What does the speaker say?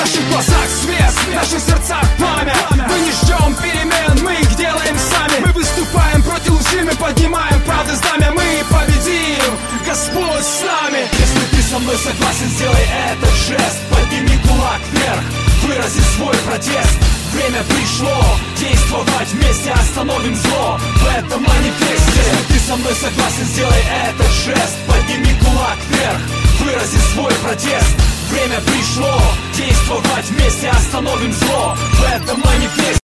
наших глазах свет, в наших сердцах пламя. Мы не ждем перемен, мы их делаем сами. Мы выступаем против лжи, мы поднимаем правды знамя. Мы победим, Господь с нами. Если ты со мной согласен, сделай этот жест. Подними кулак вверх, вырази свой протест. Время пришло действовать вместе, остановим зло в этом манифесте. Если ты со мной согласен, сделай этот жест. Подними кулак вверх, вырази свой протест. Время пришло действовать вместе, остановим зло в этом манифесте.